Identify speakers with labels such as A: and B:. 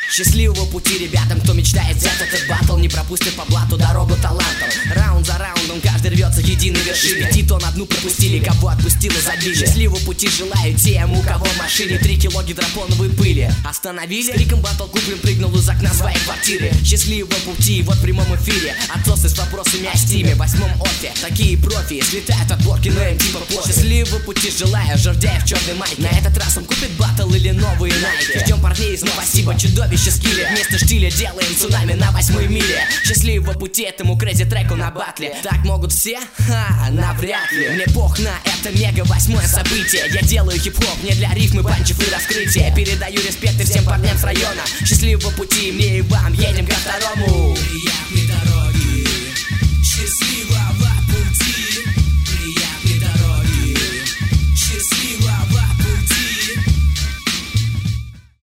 A: Счастливого пути ребятам, кто мечтает взять этот батл. Не пропустит по блату дорогу талантом. Раунд за раундом каждый рвется к единой вершине. 5 тонн одну пропустили, кого отпустило забили. Счастливого пути желаю тем, у кого в машине 3 кило гидропоновой пыли. Остановили? С криком батл куплен прыгнул из окна своей квартиры. Счастливого пути, вот в прямом эфире. Отсосы с вопросами о стиме. В 8-м офе такие профи слетают от порки, но им типа пофиг. Счастливого пути желаю Жордяев в черной майке. На этот раз он купит батл или новые найки. Ждем парней из спасибо, чудовище скилли. Вместо штиля делаем цунами на 8-й миле. Счастливого пути этому крэзи треку на батле. Так могут все? Ха, навряд ли. Мне пох на это мега 8-е событие. Я делаю хип-хоп не для рифмы, панчев и раскрытия. Передаю респект и всем парням с района. Счастливого пути мне и вам, едем ко второму.